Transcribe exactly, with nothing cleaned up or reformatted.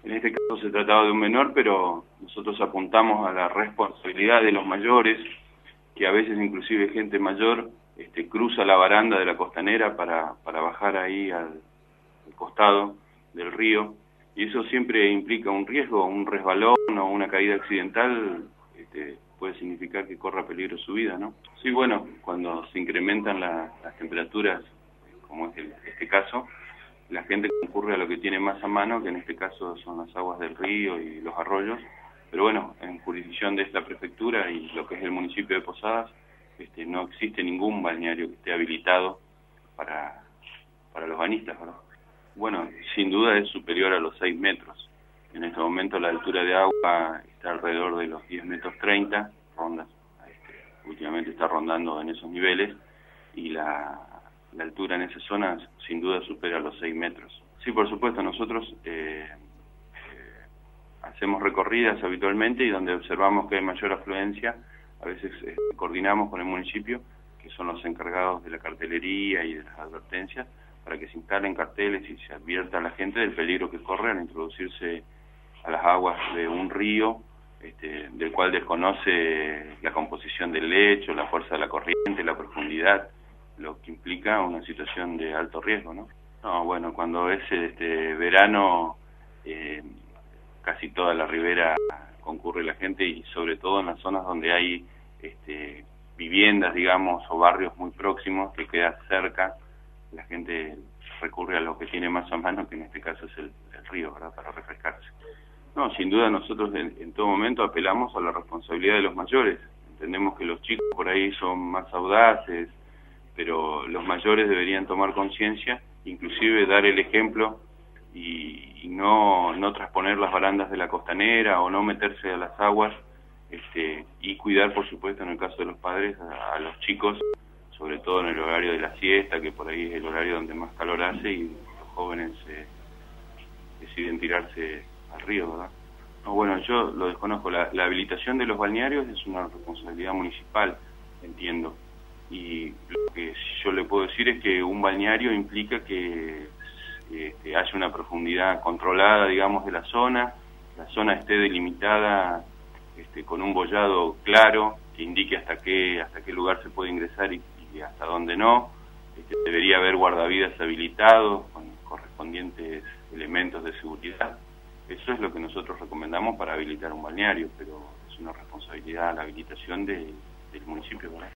En este caso se trataba de un menor, pero nosotros apuntamos a la responsabilidad de los mayores, que a veces inclusive gente mayor este, cruza la baranda de la costanera para, para bajar ahí al, al costado del río, y eso siempre implica un riesgo, un resbalón o una caída accidental, este, puede significar que corra peligro su vida, ¿no? Sí, bueno, cuando se incrementan la, las temperaturas, como es el, este caso, la gente concurre a lo que tiene más a mano, que en este caso son las aguas del río y los arroyos, pero bueno, en jurisdicción de esta prefectura y lo que es el municipio de Posadas, este, no existe ningún balneario que esté habilitado para, para los bañistas, ¿verdad? Bueno, sin duda es superior a los seis metros. En este momento la altura de agua está alrededor de los diez metros treinta, ronda, este, últimamente está rondando en esos niveles, y la, la altura en esa zona sin duda supera los seis metros. Sí, por supuesto, nosotros eh, eh, hacemos recorridas habitualmente y donde observamos que hay mayor afluencia, a veces eh, coordinamos con el municipio, que son los encargados de la cartelería y de las advertencias, para que se instalen carteles y se advierta a la gente del peligro que corre al introducirse a las aguas de un río, este, del cual desconoce la composición del lecho, la fuerza de la corriente, la profundidad, lo que implica una situación de alto riesgo, ¿no? No, bueno, cuando es este verano, eh, casi toda la ribera concurre la gente, y sobre todo en las zonas donde hay este, viviendas, digamos, o barrios muy próximos que quedan cerca, la gente recurre a lo que tiene más a mano, que en este caso es el, el río, ¿verdad?, para refrescarse. No, sin duda nosotros en, en todo momento apelamos a la responsabilidad de los mayores. Entendemos que los chicos por ahí son más audaces, pero los mayores deberían tomar conciencia, inclusive dar el ejemplo y, y no, no trasponer las barandas de la costanera o no meterse a las aguas, este, y cuidar, por supuesto, en el caso de los padres, a, a los chicos, sobre todo en el horario de la siesta, que por ahí es el horario donde más calor hace y los jóvenes eh, deciden tirarse al río, ¿verdad? No, bueno, yo lo desconozco. La, la habilitación de los balnearios es una responsabilidad municipal, entiendo. Y lo que yo le puedo decir es que un balneario implica que este, haya una profundidad controlada, digamos, de la zona, la zona esté delimitada este, con un bollado claro, que indique hasta qué, hasta qué lugar se puede ingresar y, y hasta dónde no. Este, debería haber guardavidas habilitados con correspondientes elementos de seguridad. Eso es lo que nosotros recomendamos para habilitar un balneario, pero es una responsabilidad la habilitación de, del municipio, ¿verdad?